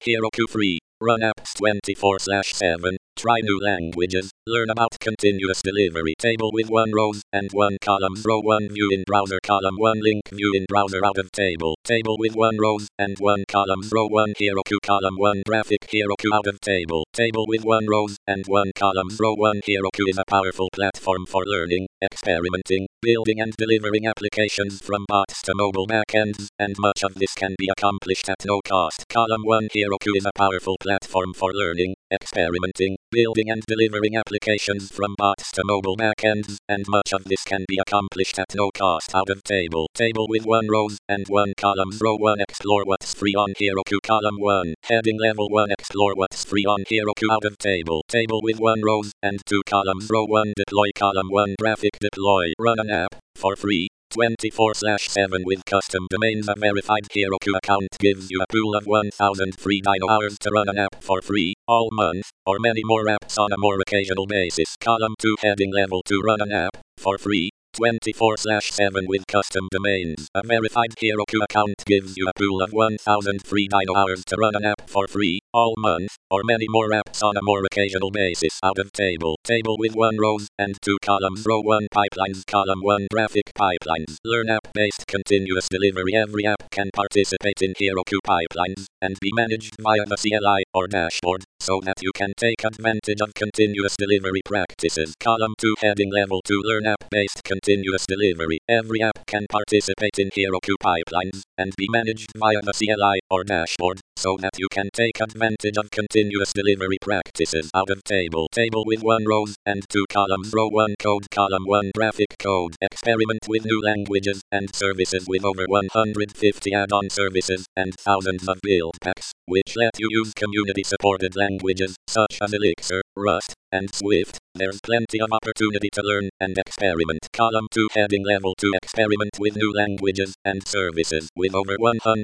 Heroku Free. Run apps 24/7. Try new languages. Learn about continuous delivery. Table with 1 rows and 1 columns. Row 1 view in browser. Column 1 link view in browser out of table. Table with 1 rows and 1 columns. Row 1 Heroku. Column 1 graphic Heroku out of table. Table with 1 rows and 1 columns. Row 1 Heroku is a powerful platform for learning, experimenting, building and delivering applications from bots to mobile backends, and much of this can be accomplished at no cost. Column 1 Heroku is a powerful platform for learning, experimenting, building and delivering applications from bots to mobile backends, and much of this can be accomplished at no cost. Out of table. Table with 1 rows and 1 columns. Row 1 Explore what's free on Heroku. Column 1 Heading Level 1 Explore what's free on Heroku. Out of table. Table with 1 rows and 2 columns. Row 1 Deploy. Column 1 Graphic Deploy. Run an app for free 24/7 with custom domains. A verified Heroku account gives you a pool of 1,000 free Dino hours to run an app for free all month, or many more apps on a more occasional basis. Column 2 Heading Level 2 Run an app for free 24/7 with custom domains. A verified Heroku account gives you a pool of 1,000 free Dino hours to run an app for free all month, or many more apps on a more occasional basis. Out of table. Table with 1 rows and 2 columns. Row 1 Pipelines. Column 1 Graphic Pipelines. Learn app-based continuous delivery. Every app can participate in Heroku pipelines and be managed via the CLI or dashboard, so that you can take advantage of continuous delivery practices. Column 2 Heading Level 2 Learn app-based continuous delivery. Every app can participate in Heroku pipelines and be managed via the CLI or dashboard, so that you can take advantage of continuous delivery practices. Out of table. Table with 1 rows and 2 columns. Row 1 Code. Column 1 Graphic Code. Experiment with new languages and services with over 150 add-on services and thousands of build packs, which let you use community-supported languages such as Elixir, Rust, and Swift. There's plenty of opportunity to learn and experiment. Column 2 Heading Level 2 Experiment with new languages and services with over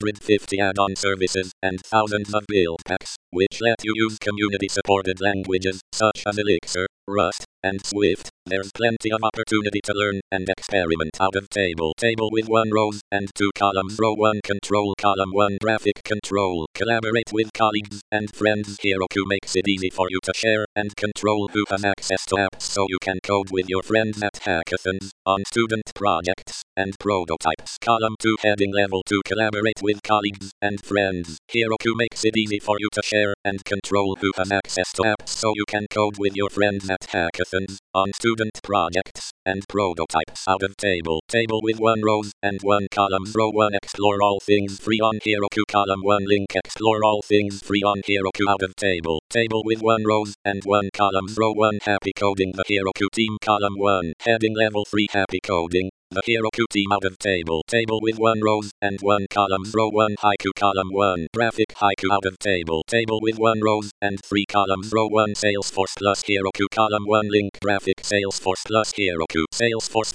150 add-on services and thousands of build packs, which let you use community-supported languages such as Elixir, Rust, and Swift. There's plenty of opportunity to learn and experiment. Out of table. Table with 1 rows and 2 columns. Row 1 Control. Column 1 Graphic Control. Collaborate with colleagues and friends. Heroku makes it easy for you to share and control who has access to apps, so you can code with your friends at hackathons, on student projects, and prototypes. Column 2 Heading Level 2 Collaborate with colleagues and friends. Heroku makes it easy for you to share and control who has access to apps, so you can code with your friends at hackathons, on student projects, and prototypes. Out of table. Table with 1 rows and 1 columns. Row 1 Explore all things free on Heroku. Column 1 Link Explore all things free on Heroku. Out of table. Table with 1 rows and 1 columns. Row 1 Happy Coding. The Heroku Team. Column 1 Heading Level 3 Happy Coding. The Heroku Team. Out of table. Table with 1 rows and 1 columns. Row 1 Haiku. Column 1 Graphic Haiku. Out of table. Table with 1 rows and 3 columns. Row 1 Salesforce Plus Heroku. Column 1 Link Graphic Salesforce Plus Heroku. Salesforce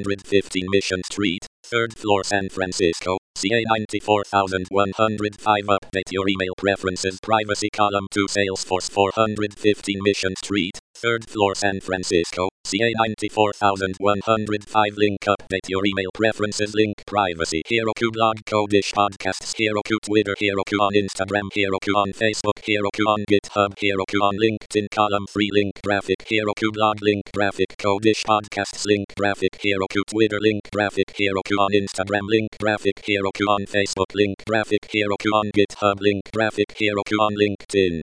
415 Mission Street, 3rd floor, San Francisco, CA 94105. Update your email preferences. Privacy. Column 2 Salesforce 415 Mission Street, 3rd floor, San Francisco, CA 94105. Link. Update your email preferences. Link. Privacy. Heroku Blog Codish Podcasts. Heroku Twitter. Heroku on Instagram. Heroku on Facebook. Heroku on GitHub. Heroku on LinkedIn. Column 3 Link. Graphic Heroku Blog. Link. Graphic Codish Podcasts. Link. Graphic Heroku Twitter. Link. Graphic Heroku on Instagram. Link. Graphic Heroku on Facebook. Link. Graphic Heroku on GitHub. Link. Graphic Heroku on LinkedIn.